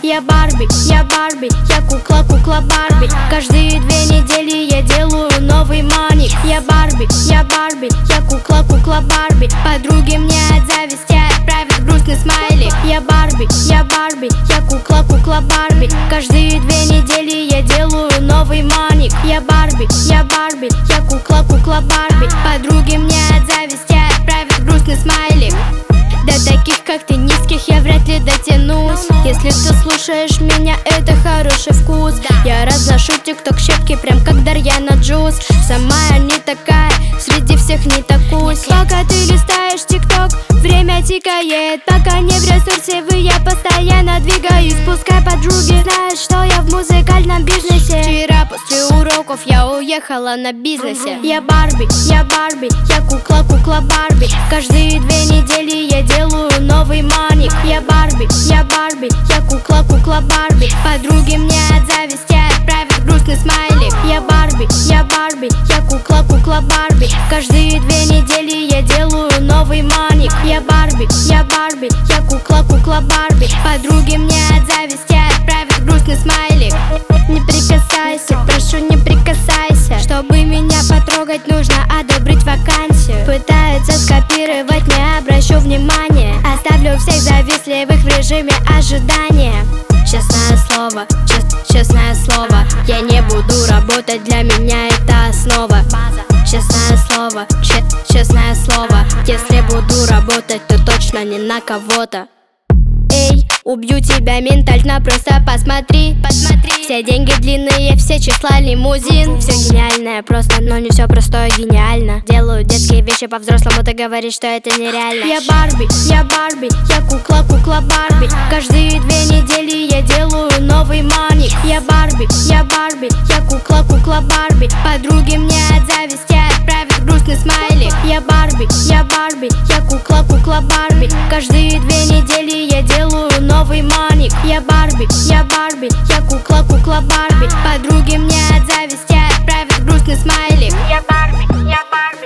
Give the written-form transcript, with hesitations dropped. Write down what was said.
Я Барби, я Барби, я кукла, кукла Барби. Каждые 2 недели я делаю новый маник. Я Барби, я Барби, я кукла, кукла Барби. Подруги мне от зависти отправят грустный смайлик. Я Барби, я Барби, я кукла, кукла Барби. Каждые 2 недели я делаю новый маник. Я Барби, я Барби, я кукла, кукла Барби. Подруги мне от зависти отправят грустный смайлик. До таких, как ты, низких я вряд ли дотянусь. Если ты слушаешь меня, это хороший вкус. Я разношу тикток щепки, прям как Дарьяна Джуз. Сама я не такая, среди всех не такусь. Пока ты листаешь тикток, время тикает. Пока не в ресурсе вы, я постоянно двигаюсь. Пускай подруги знают, что я в музыкальном бизнесе. Вчера после уроков я уехала на бизнесе. Я Барби, я Барби, я кукла, кукла Барби. Каждые 2 недели я делаю новый маник. Я Барби, я Барби, я кукла, кукла Барби. Подруги мне от зависти отправят грустный смайлик. Я Барби, я Барби, я кукла, кукла Барби. Каждые 2 недели я делаю новый маник. Я Барби, я Барби, я кукла, кукла Барби. Подруги мне от зависти отправят грустный смайлик. Не прикасайся, прошу, не прикасайся. Чтобы меня потрогать, нужно одобрить вакансию. Пытаются скопировать, не обращу внимания. Оставлю всех завистливых в режиме ожидания. Честное слово, честное слово, я не буду работать, для меня это основа. Честное слово, честное слово, если буду работать, то точно не на кого-то. Эй, убью тебя ментально, просто посмотри, посмотри. Все деньги длинные, все числа лимузин. Все гениальное просто, но не все простое гениально. Делаю детские вещи по-взрослому, ты говоришь, что это нереально. Я Барби, я Барби, я кукла, кукла Барби. Каждые 2 недели я делаю новый маник. Я Барби, я Барби, я кукла, кукла Барби. Подруги мне от зависти отправят грустный смайлик. Я Барби, я Барби, я кукла, кукла Барби. Каждые 2 недели я делаю новый маник. Я Барби, я Барби, я кукла, кукла Барби. Подруги мне от зависти отправят грустный смайлик. Я Барби, я Барби.